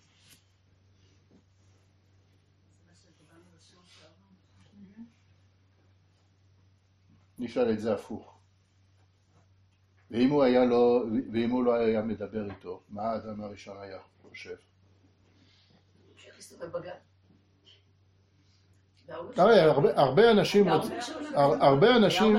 S1: נשאל את זה הפוך. ואם הוא היה לא, ואם הוא לא היה מדבר איתו, מה האדם הראשון היה חושב?
S5: שהכניס אותו בגן.
S1: הרי הרבה, הרבה אנשים, הרבה אנשים,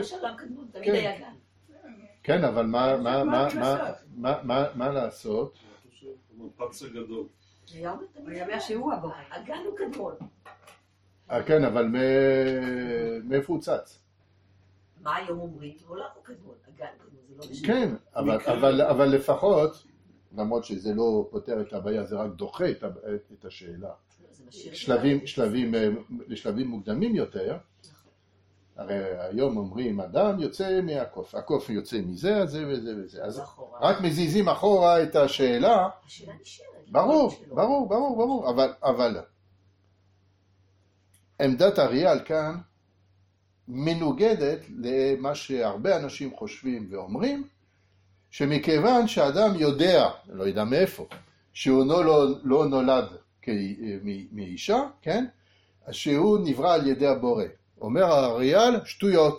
S1: כן, אבל מה, מה, מה, מה, מה, מה לעשות?
S3: המפץ הגדול.
S5: הוא אומר שהוא הבורא. הגן הוא קדמון.
S1: כן, אבל מאיפה הוא צץ?
S5: מה היום אומרים? עולם הוא קדמון, הגן קדמון, זה לא משנה.
S1: כן, אבל, אבל, אבל לפחות, למרות שזה לא פותר את הבעיה, זה רק דוחה את, את השאלה. שלבים, שלבים, לשלבים מוקדמים יותר, הרי היום אומרים, אדם יוצא מהקוף, הקוף יוצא מזה, זה וזה וזה, אז רק מזיזים אחורה את השאלה,
S5: השאלה נשארת.
S1: ברור, ברור, ברור, ברור, אבל, אבל, עמדת אריאל כאן, מנוגדת למה שהרבה אנשים חושבים ואומרים, שמכיוון שאדם יודע, לא יודע מאיפה, שהוא לא, לא נולד מאישה, כן? אז שהוא נברא על ידי הבורא. אומר אריאל, שטויות.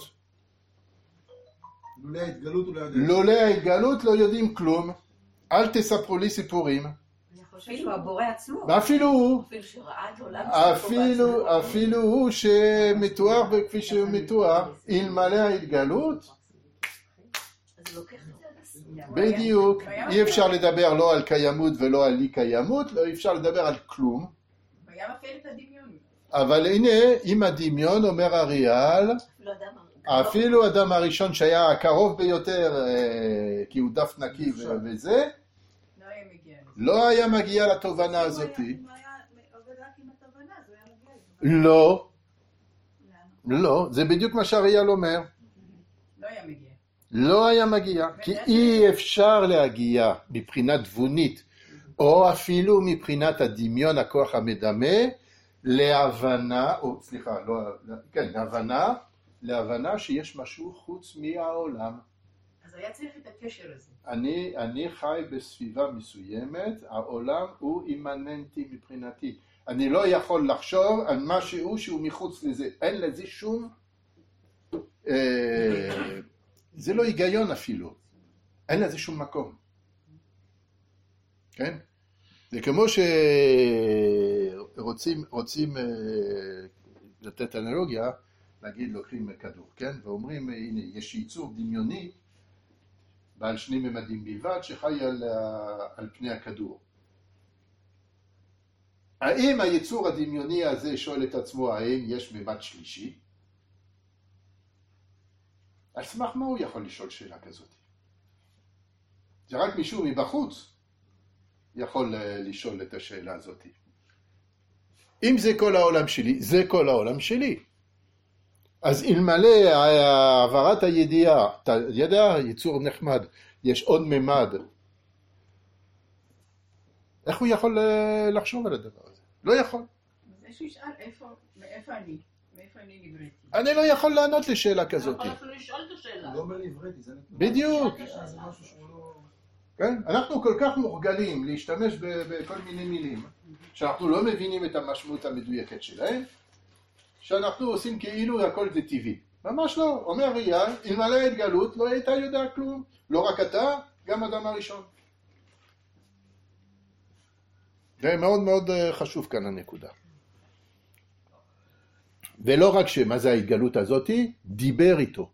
S2: לולא ההתגלות הוא לא יודע.
S1: לולא ההתגלות לא יודעים כלום, אל תספרו לי סיפורים.
S4: חושב שהוא הבורא עצמו.
S1: ואפילו הוא,
S5: אפילו שראה את העולם.
S1: אפילו, אפילו הוא שמתואר כפי שהוא מתואר, אלמלא ההתגלות,
S5: אז הוא לוקח את זה עד הסוף.
S1: בדיוק, אי אפשר לדבר לא על קיימות ולא על אי קיימות, לא אי אפשר לדבר על כלום.
S4: והיה מפעיל את הדמיון.
S1: אבל הנה, עם הדמיון אומר אריאל,
S5: אפילו אדם...
S1: אפילו האדם הראשון שהיה הקרוב ביותר, אה, כי הוא דף נקי ו- וזה,
S4: לא היה מגיע לזה.
S1: לא היה מגיע לתובנה הזאת.
S6: אם הוא היה עובד רק עם התובנה, אז הוא היה מגיע לזה.
S1: לא,
S6: למה?
S1: לא, זה בדיוק מה שאריאל אומר.
S4: לא היה מגיע.
S1: לא היה מגיע, כי אי אפשר להגיע מבחינה תבונית, או אפילו מבחינת הדמיון, הכוח המדמה, להבנה, או סליחה, לא, כן, להבנה, להבנה שיש משהו חוץ מהעולם.
S4: אז היה צריך את הקשר הזה.
S1: אני, אני חי בסביבה מסוימת, העולם הוא אימננטי מבחינתי. אני לא יכול לחשוב על משהו שהוא מחוץ לזה. אין לזה שום... אה, זה לא היגיון אפילו. אין לזה שום מקום. כן? זה כמו שרוצים רוצים, אה, לתת אנלוגיה, נגיד לוקחים כדור, כן? ואומרים, הנה, יש ייצור דמיוני בעל שני ממדים בלבד שחי על, על פני הכדור. האם היצור הדמיוני הזה שואל את עצמו, האם יש ממד שלישי? על סמך מה הוא יכול לשאול שאלה כזאת? זה רק מישהו מבחוץ יכול לשאול את השאלה הזאת. אם זה כל העולם שלי, זה כל העולם שלי. אז אלמלא העברת הידיעה, אתה יודע, יצור נחמד, יש עוד ממד. איך הוא יכול לחשוב על הדבר הזה? לא יכול.
S4: אז יש לשאול איפה, מאיפה אני? מאיפה אני נבראתי?
S1: אני לא יכול לענות לשאלה כזאת.
S6: לא יכול אפילו לשאול את השאלה.
S2: הוא לא אומר נבראתי, זה נקודה.
S1: בדיוק.
S2: זה משהו שהוא לא...
S1: כן? אנחנו כל כך מורגלים להשתמש ב- בכל מיני מילים, שאנחנו לא מבינים את המשמעות המדויקת שלהם, שאנחנו עושים כאילו הכל זה טבעי. ממש לא. אומר אריאל, אלמלא ההתגלות לא הייתה יודע כלום. לא רק אתה, גם אדם הראשון. זה מאוד מאוד חשוב כאן הנקודה. ולא רק שמה זה ההתגלות הזאת, דיבר איתו.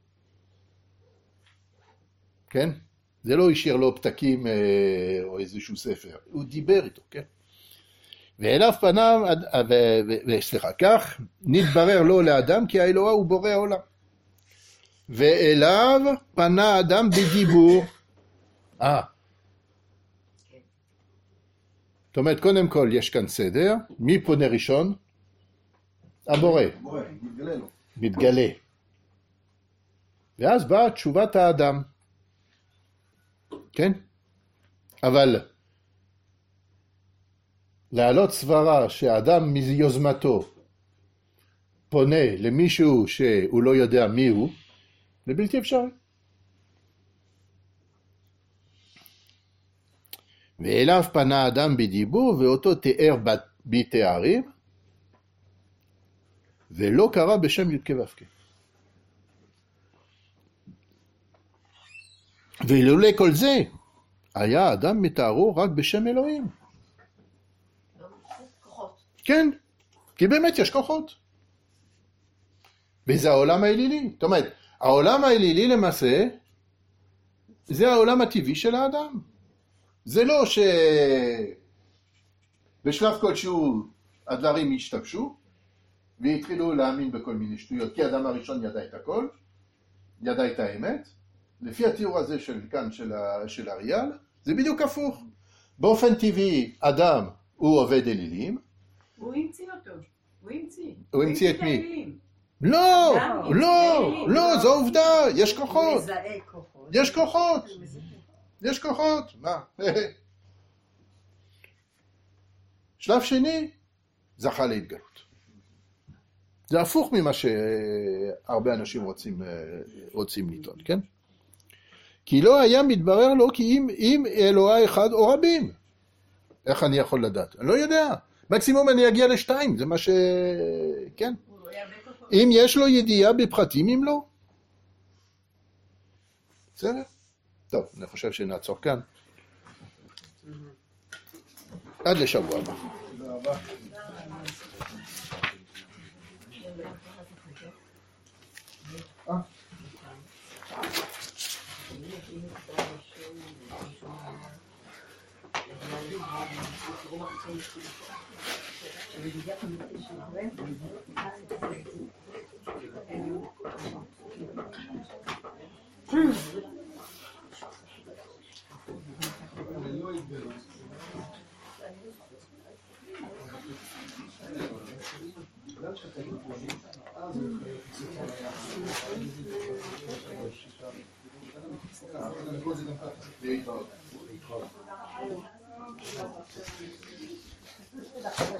S1: כן? זה לא השאיר לו פתקים או איזשהו ספר, הוא דיבר איתו, כן? ואליו פניו, וסליחה, כך נתברר לו לאדם כי האלוה הוא בורא העולם. ואליו פנה אדם בדיבור. אה. זאת אומרת, קודם כל יש כאן סדר, מי פונה ראשון? הבורא.
S2: בורא, מתגלה לו.
S1: מתגלה. ואז באה תשובת האדם. כן? אבל להעלות סברה שהאדם מיוזמתו פונה למישהו שהוא לא יודע מי הוא, זה בלתי אפשרי. ואליו פנה האדם בדיבור ואותו תיאר בתארים, ולא קרא בשם י' כ' ו' כ'. ואילולא כל זה, היה האדם מתארו רק בשם אלוהים.
S5: כוחות.
S1: כן, כי באמת יש כוחות. וזה העולם האלילי. זאת אומרת, העולם האלילי למעשה, זה העולם הטבעי של האדם. זה לא שבשלב כלשהו הדברים השתבשו, והתחילו להאמין בכל מיני שטויות, כי האדם הראשון ידע את הכל, ידע את האמת. לפי התיאור הזה של כאן של, של אריאל, זה בדיוק הפוך. באופן טבעי, אדם הוא עובד אלילים.
S4: הוא המציא אותו, הוא המציא.
S1: הוא המציא את מי?
S4: האלילים.
S1: לא,
S4: אדם,
S1: לא,
S4: אלילים.
S1: לא, זו עובדה, יש כוחות.
S6: מזהה כוחות.
S1: יש כוחות. יש כוחות. מה? שלב שני, זכה להתגלות. זה הפוך ממה שהרבה אנשים רוצים, רוצים לטעון, כן? כי לא היה מתברר לו כי אם, אם אלוהה אחד או רבים. איך אני יכול לדעת? אני לא יודע. מקסימום אני אגיע לשתיים, זה מה ש... כן?
S4: הוא היה בכוחות.
S1: אם יש לו ידיעה בפרטים, אם לא. בסדר? טוב, אני חושב שנעצור כאן. עד לשבוע הבא.
S2: תודה רבה. אה? להתראות.